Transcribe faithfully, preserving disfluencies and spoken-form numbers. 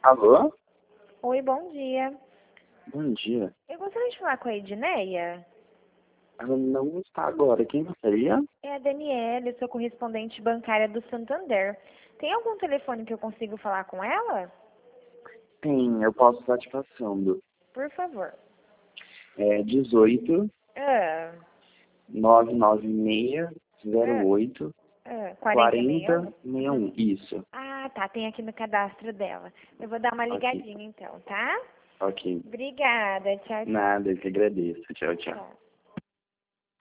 Alô? Oi, bom dia. Bom dia. Eu gostaria de falar com a Edneia. Ela não está agora. Quem gostaria? É a Daniela, eu sou correspondente bancária do Santander. Tem algum telefone que eu consigo falar com ela? Tem, eu posso estar te passando. Por favor. É dezoito, Ah, nove nove seis, zero ah, oito, ah, quarenta, quarenta e seis? sessenta e um. Isso. Ah, tá, tem aqui no cadastro dela. Eu vou dar uma Ok, ligadinha então, tá? ok. Obrigada, tchau, tchau. Nada, eu que agradeço. Tchau, tchau. Tchau.